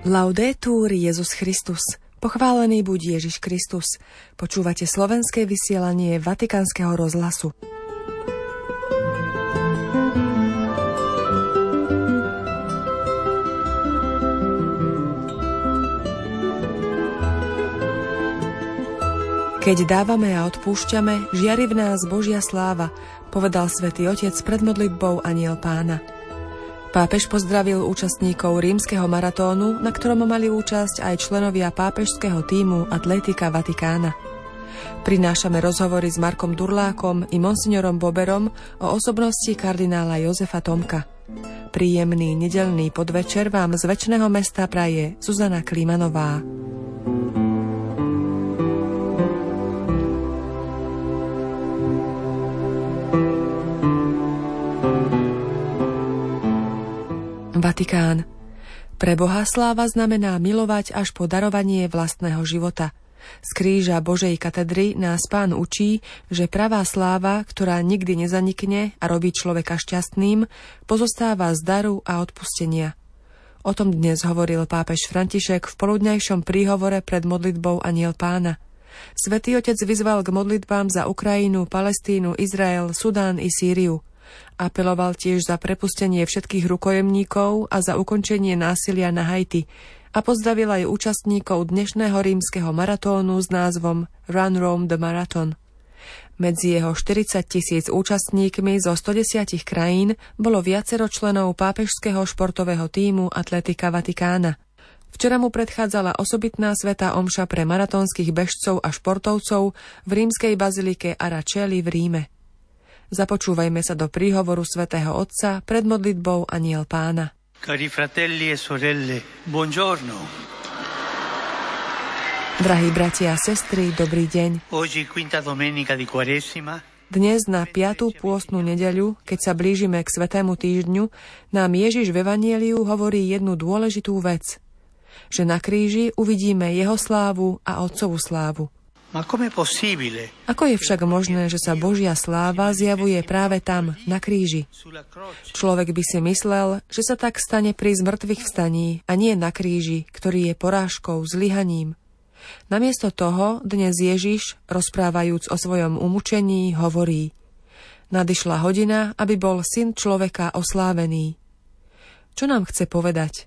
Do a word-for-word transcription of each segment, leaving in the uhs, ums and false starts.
Laudetur Jesus Christus. Pochválený buď Ježiš Kristus. Počúvate slovenské vysielanie Vatikánskeho rozhlasu. Keď dávame a odpúšťame, žiari v nás Božia sláva, povedal Svätý Otec pred modlitbou Anjel Pána. Pápež pozdravil účastníkov rímskeho maratónu, na ktorom mali účasť aj členovia pápežského tímu Atletika Vatikána. Prinášame rozhovory s Markom Durlákom i monsignorom Boberom o osobnosti kardinála Jozefa Tomka. Príjemný nedeľný podvečer vám z večného mesta praje Zuzana Klímanová. Vatikán. Pre Boha sláva znamená milovať až po darovanie vlastného života. Z kríža Božej katedry nás Pán učí, že pravá sláva, ktorá nikdy nezanikne a robí človeka šťastným, pozostáva z daru a odpustenia. O tom dnes hovoril pápež František v poludňajšom príhovore pred modlitbou Anjel Pána. Svätý Otec vyzval k modlitbám za Ukrajinu, Palestínu, Izrael, Sudán i Sýriu. Apeloval tiež za prepustenie všetkých rukojemníkov a za ukončenie násilia na Haiti a pozdravil aj účastníkov dnešného rímskeho maratónu s názvom Run Rome the Marathon. Medzi jeho štyridsať tisíc účastníkmi zo stodesať krajín bolo viacero členov pápežského športového tímu Atletika Vatikána. Včera mu predchádzala osobitná svätá omša pre maratónskych bežcov a športovcov v rímskej bazilike Aračeli v Ríme. Započúvajme sa do príhovoru svätého Otca pred modlitbou Anjel Pána. Cari fratelli e sorelle, buongiorno. Drahí bratia a sestry, dobrý deň. Oggi quinta domenica di Quaresima. Dnes na piatú pôstnu nedeľu, keď sa blížime k Svätému týždňu, nám Ježiš v Evanjeliu hovorí jednu dôležitú vec. Že na kríži uvidíme jeho slávu a Otcovú slávu. Ako je však možné, že sa Božia sláva zjavuje práve tam, na kríži? Človek by si myslel, že sa tak stane pri zmrtvých vstaní a nie na kríži, ktorý je porážkou, zlyhaním. Namiesto toho dnes Ježiš, rozprávajúc o svojom umučení, hovorí: Nadišla hodina, aby bol Syn človeka oslávený. Čo nám chce povedať?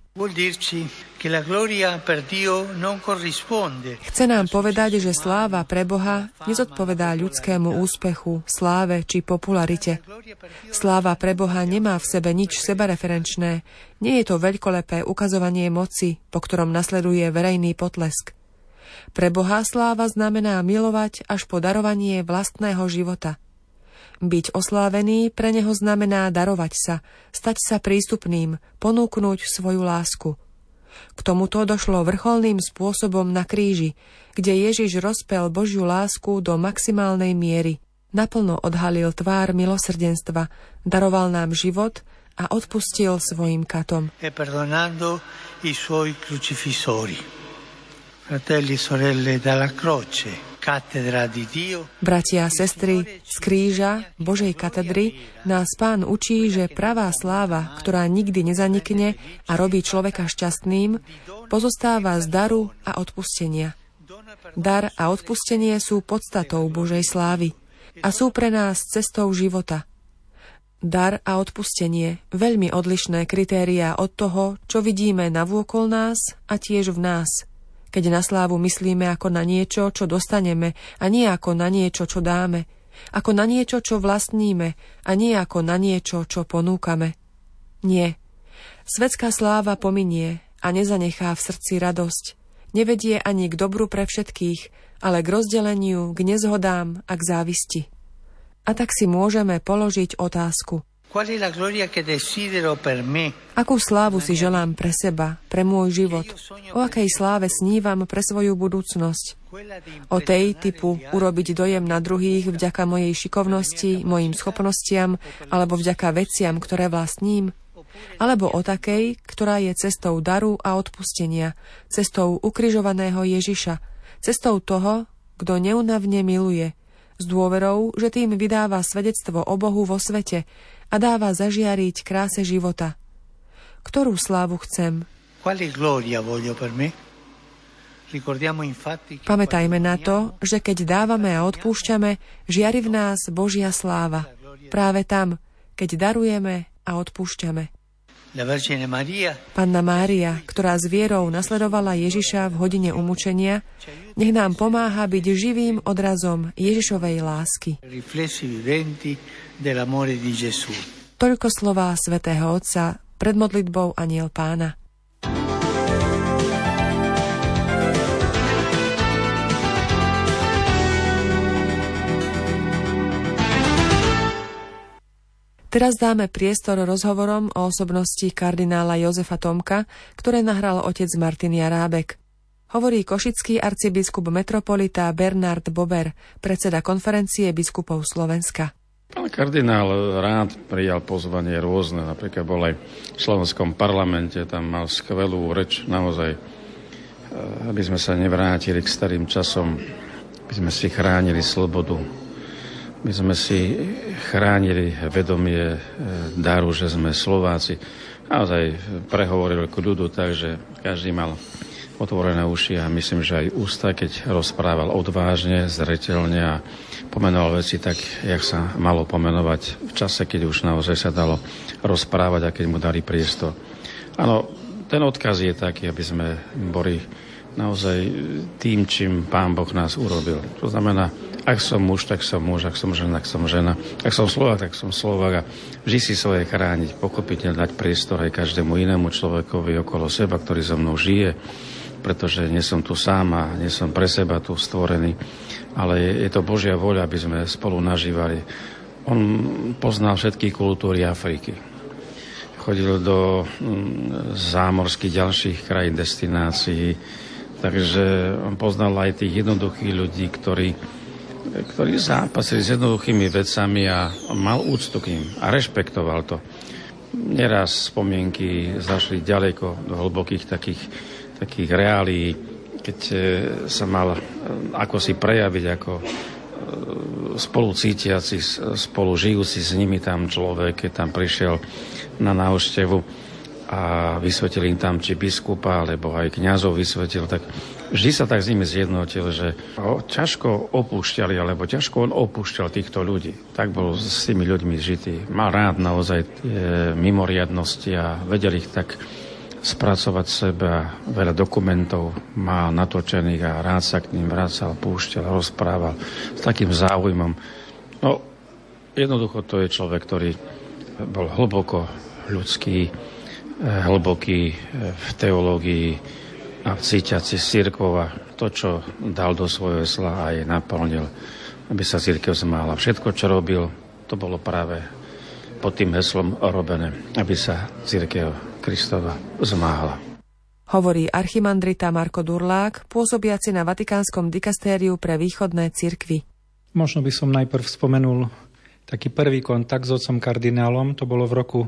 Chce nám povedať, že sláva pre Boha nezodpovedá ľudskému úspechu, sláve či popularite. Sláva pre Boha nemá v sebe nič sebareferenčné. Nie je to veľkolepé ukazovanie moci, po ktorom nasleduje verejný potlesk. Pre Boha sláva znamená milovať až po darovanie vlastného života. Byť oslávený pre neho znamená darovať sa, stať sa prístupným, ponúknuť svoju lásku. K tomuto došlo vrcholným spôsobom na kríži, kde Ježiš rozpel Božiu lásku do maximálnej miery. Naplno odhalil tvár milosrdenstva, daroval nám život a odpustil svojim katom. E perdonando i suoi crucifissori. Fratelli e sorelle, dalla croce. Bratia a sestry, z kríža Božej katedry nás Pán učí, že pravá sláva, ktorá nikdy nezanikne a robí človeka šťastným, pozostáva z daru a odpustenia. Dar a odpustenie sú podstatou Božej slávy a sú pre nás cestou života. Dar a odpustenie, veľmi odlišné kritériá od toho, čo vidíme navôkol nás a tiež v nás. Keď na slávu myslíme ako na niečo, čo dostaneme, a nie ako na niečo, čo dáme, ako na niečo, čo vlastníme, a nie ako na niečo, čo ponúkame. Nie. Svetská sláva pominie a nezanechá v srdci radosť. Nevedie ani k dobru pre všetkých, ale k rozdeleniu, k nezhodám a k závisti. A tak si môžeme položiť otázku. Akú slávu si želám pre seba, pre môj život? O akej sláve snívam pre svoju budúcnosť? O tej typu urobiť dojem na druhých vďaka mojej šikovnosti, mojim schopnostiam alebo vďaka veciam, ktoré vlastním? Alebo o takej, ktorá je cestou daru a odpustenia, cestou ukrižovaného Ježiša, cestou toho, kto neúnavne miluje, s dôverou, že tým vydáva svedectvo o Bohu vo svete a dáva zažiariť kráse života. Ktorú slávu chcem? Quale gloria voglio per me? Pamätajme na to, že keď dávame a odpúšťame, žiari v nás Božia sláva. Práve tam, keď darujeme a odpúšťame. Panna Mária, ktorá s vierou nasledovala Ježiša v hodine umúčenia, nech nám pomáha byť živým odrazom Ježišovej lásky. Toľko slová svätého Otca pred modlitbou Anjel Pána. Teraz dáme priestor rozhovorom o osobnosti kardinála Jozefa Tomka, ktoré nahral otec Martin Jarábek. Hovorí košický arcibiskup metropolita Bernard Bober, predseda konferencie biskupov Slovenska. Pán kardinál rád prijal pozvanie rôzne, napríklad bol aj v slovenskom parlamente, tam mal skvelú reč, naozaj, aby sme sa nevrátili k starým časom, aby sme si chránili slobodu. My sme si chránili vedomie daru, že sme Slováci. Naozaj prehovoril k ľudu, takže každý mal otvorené uši a myslím, že aj ústa, keď rozprával odvážne, zreteľne a pomenoval veci tak, jak sa malo pomenovať v čase, keď už naozaj sa dalo rozprávať a keď mu dali priestor. Áno, ten odkaz je taký, aby sme boli naozaj tým, čím Pán Boh nás urobil. To znamená, ak som muž, tak som muž, ak som žena, tak som žena, ak som Slovák, tak som Slovák a vždy si svoje chrániť, pochopiteľne dať priestor aj každému inému človekovi okolo seba, ktorý so mnou žije, pretože nie som tu sám a nie som pre seba tu stvorený, ale je to Božia vôľa, aby sme spolu nažívali. On poznal všetky kultúry Afriky. Chodil do zámorských ďalších krajín, destinácií, takže on poznal aj tých jednoduchých ľudí, ktorí ktorí zápasili s jednoduchými vecami a mal úctu k ním a rešpektoval to. Neraz spomienky zašli ďaleko do hlbokých takých, takých reálií, keď sa mal ako si prejaviť, ako spolucítiaci, spolu žijúci s nimi tam človek, keď tam prišiel na návštevu a vysvetil im tam či biskupa, alebo aj kňazov vysvetil, tak vždy sa tak s nimi zjednotil, že ho ťažko opúšťali, alebo ťažko on opúšťal týchto ľudí. Tak bol s tými ľuďmi žitý. Mal rád naozaj tie mimoriadnosti a vedel ich tak spracovať sebe a veľa dokumentov mal natočených a rád sa k ním vracal, púšťal, rozprával s takým záujmom. No, jednoducho to je človek, ktorý bol hlboko ľudský, hlboký v teológii a cítiaci z cirkvou a to, čo dal do svojho sla a je naplnil, aby sa cirkev zmála. Všetko, čo robil, to bolo práve pod tým heslom robené, aby sa cirkev Kristova zmála. Hovorí archimandrita Marko Durlák, pôsobiaci na Vatikánskom dikastériu pre východné cirkvi. Možno by som najprv spomenul taký prvý kontakt s otcom kardinálom, to bolo v roku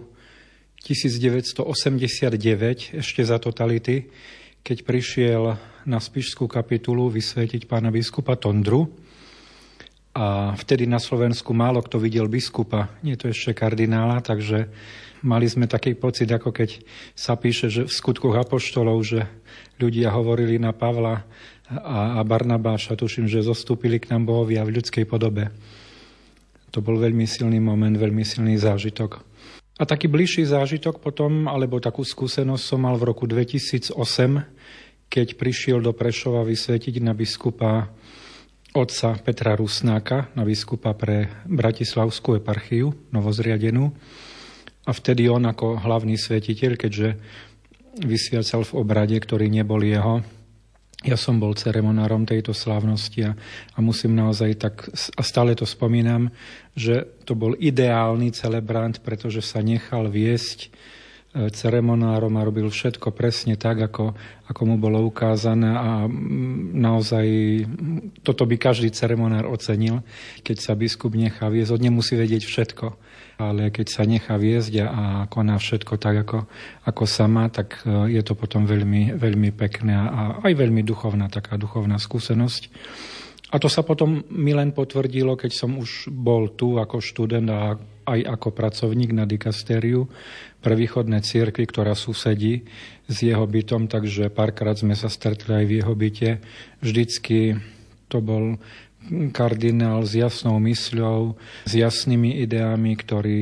devätnásťstoosemdesiatdeväť, ešte za totality, keď prišiel na Spišskú kapitulu vysvetiť pána biskupa Tondru. A vtedy na Slovensku málo kto videl biskupa, nie to ešte kardinála, takže mali sme taký pocit, ako keď sa píše, že v Skutkoch apoštolov, že ľudia hovorili na Pavla a Barnabáša, tuším, že zostúpili k nám bohovia v ľudskej podobe. To bol veľmi silný moment, veľmi silný zážitok. A taký bližší zážitok potom, alebo takú skúsenosť som mal v roku dvetisícosem, keď prišiel do Prešova vysvetiť na biskupa otca Petra Rusnáka, na biskupa pre Bratislavskú eparchiu, novozriadenú. A vtedy on ako hlavný svetiteľ, keďže vysviacal v obrade, ktorý nebol jeho, ja som bol ceremonárom tejto slávnosti a, a musím naozaj tak, a stále to spomínam, že to bol ideálny celebrant, pretože sa nechal viesť ceremonárom a robil všetko presne tak, ako, ako mu bolo ukázané a naozaj toto by každý ceremonár ocenil, keď sa biskup nechá viesť. On nemusí vedieť všetko, ale keď sa nechá viesť a koná všetko tak, ako, ako sa má, tak je to potom veľmi, veľmi pekné a aj veľmi duchovná, taká duchovná skúsenosť. A to sa potom mi len potvrdilo, keď som už bol tu ako študent a aj ako pracovník na dikastériu pre východné cirkvi, ktorá susedí s jeho bytom, takže párkrát sme sa stretli aj v jeho byte. Vždycky to bol kardinál s jasnou mysľou, s jasnými ideami, ktorý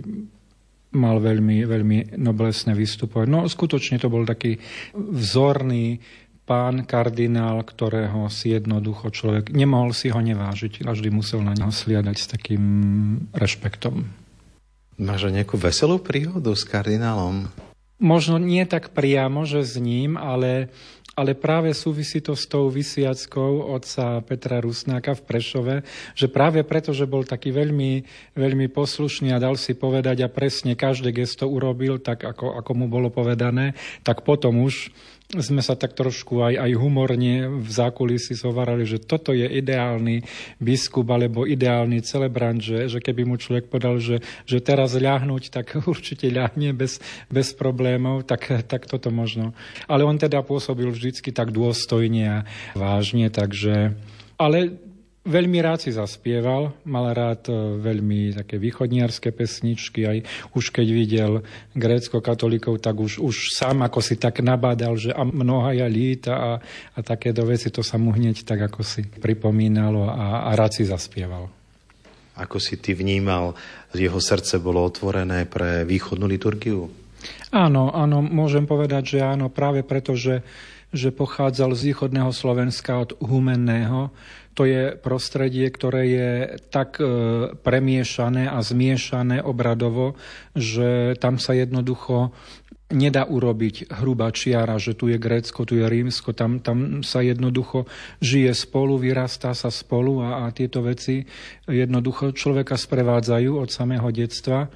mal veľmi, veľmi noblesné vystupovať. No skutočne to bol taký vzorný pán kardinál, ktorého si jednoducho človek nemohol si ho nevážiť, vždy musel na neho sliadať s takým rešpektom. Máš nejakú veselú príhodu s kardinálom? Možno nie tak priamo, že s ním, ale, ale práve súvisí to s tou vysviackou otca Petra Rusnáka v Prešove, že práve preto, že bol taký veľmi, veľmi poslušný a dal si povedať a presne každé gesto urobil, tak ako, ako mu bolo povedané, tak potom už sme sa tak trošku aj, aj humorne v zákulisí zhovárali, že toto je ideálny biskup alebo ideálny celebrant, že, že keby mu človek povedal, že, že teraz ľahnúť, tak určite ľahne bez, bez problémov, tak, tak toto možno. Ale on teda pôsobil vždycky tak dôstojne a vážne, takže... Ale veľmi rád si zaspieval, mal rád veľmi také východniarské pesničky, aj už keď videl grécko-katolíkov, tak už, už sám ako si tak nabádal, že a mnohaja líta a, a takéto veci, to sa mu hneď tak ako si pripomínalo a, a rád si zaspieval. Ako si ty vnímal, jeho srdce bolo otvorené pre východnú liturgiu? Áno, áno, môžem povedať, že áno, práve preto, že, že pochádzal z východného Slovenska od Humenného. To je prostredie, ktoré je tak e, premiešané a zmiešané obradovo, že tam sa jednoducho nedá urobiť hrubá čiara, že tu je Grécko, tu je Rímsko, tam, tam sa jednoducho žije spolu, vyrastá sa spolu a, a tieto veci jednoducho človeka sprevádzajú od samého detstva.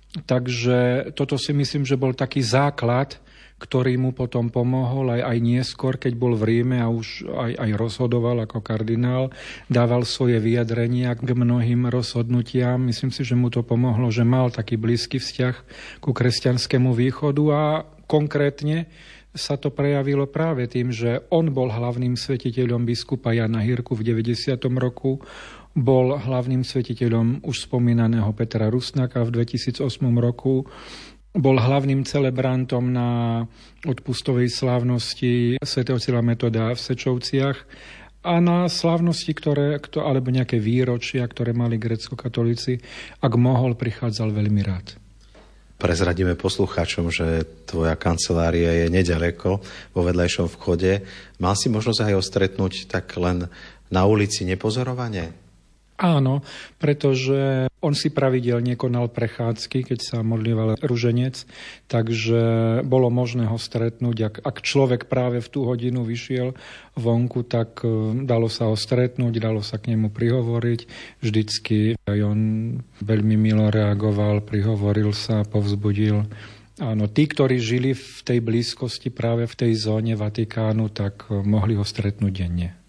Takže toto si myslím, že bol taký základ, ktorý mu potom pomohol aj, aj neskôr, keď bol v Ríme a už aj, aj rozhodoval ako kardinál, dával svoje vyjadrenia k mnohým rozhodnutiam. Myslím si, že mu to pomohlo, že mal taký blízky vzťah ku kresťanskému východu a konkrétne sa to prejavilo práve tým, že on bol hlavným svetiteľom biskupa Jana Hirku v deväťdesiatom roku, bol hlavným svetiteľom už spomínaného Petra Rusnáka v dvetisícosem roku, bol hlavným celebrantom na odpustovej slávnosti svätého Cyrila Metoda v Sečovciach a na slávnosti, ktoré, alebo nejaké výročia, ktoré mali grécko-katolíci, ak mohol, prichádzal veľmi rád. Prezradíme poslucháčom, že tvoja kancelária je neďaleko vo vedľajšom vchode. Mal si možnosť aj ho stretnúť tak len na ulici nepozorovane? Áno, pretože on si pravidelne konal prechádzky, keď sa modlieval ruženec, takže bolo možné ho stretnúť. Ak, ak človek práve v tú hodinu vyšiel vonku, tak dalo sa ho stretnúť, dalo sa k nemu prihovoriť. Vždycky aj on veľmi milo reagoval, prihovoril sa, povzbudil. Áno, tí, ktorí žili v tej blízkosti práve v tej zóne Vatikánu, tak mohli ho stretnúť denne.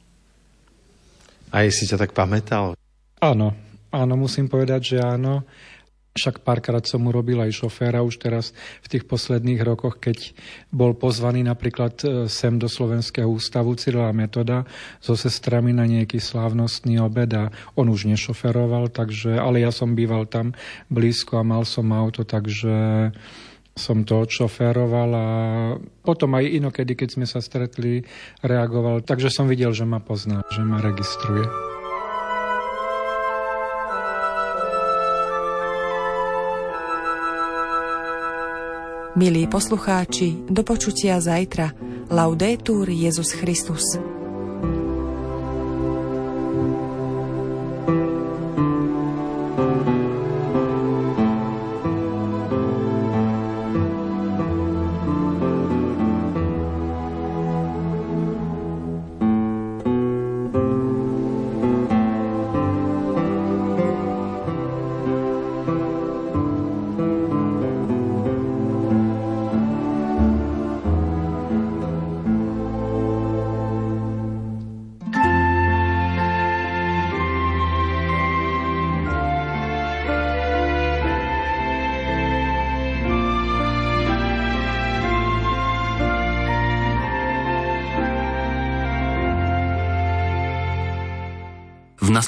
A si ťa tak pamätal? Áno, áno, musím povedať, že áno. Však párkrát som mu robil aj šoféra už teraz v tých posledných rokoch, keď bol pozvaný napríklad sem do Slovenského ústavu Cyrila Metoda so sestrami na nejaký slávnostný obed a on už nešoferoval, takže, ale ja som býval tam blízko a mal som auto, takže som to odšoféroval a potom aj inokedy, keď sme sa stretli, reagoval. Takže som videl, že ma pozná, že ma registruje. Milí poslucháči, do počutia zajtra. Laudetur Jesus Christus.